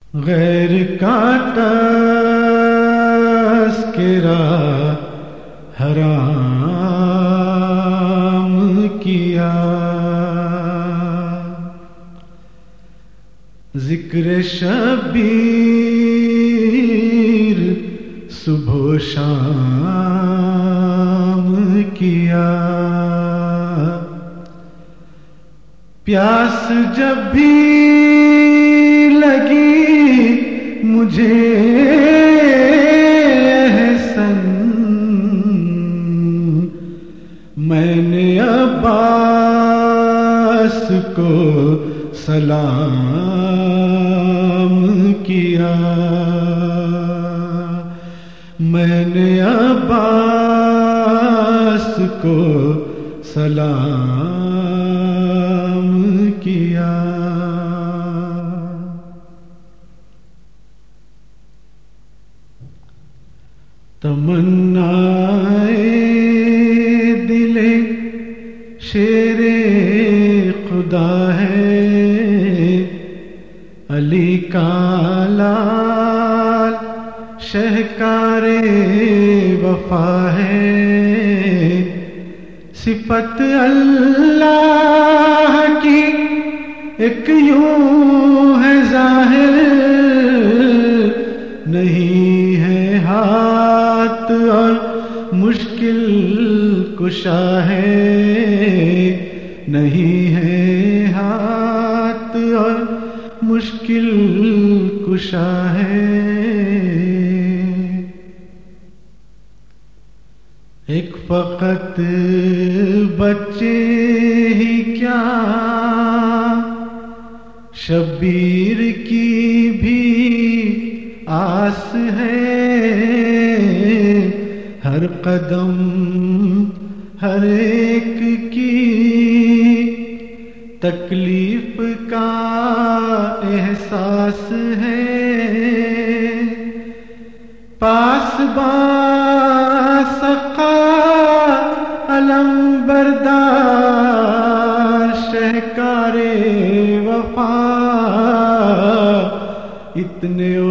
غیر کا تذکرہ حرام کیا، ذکر شبیر صبح و شام کیا، پیاس جب بھی لگی مجھے احسن، میں نے عباس کو سلام کیا، میں نے عباس کو سلام کیا۔ تمنائے دل شیر خدا ہے، علی کا لال شہکار وفا ہے، صفت اللہ کی ایک یوں ہے ظاہر، نہیں ہے ہاتھ اور مشکل کشا ہے، نہیں ہے ہاتھ اور مشکل کشا ہے، ایک فقط بچے ہی کیا شبیر کی بھی آس ہے، ہر قدم ہر ایک کی تکلیف کا احساس ہے، پاسباں سقا علم بردار شہکار وفا، اتنے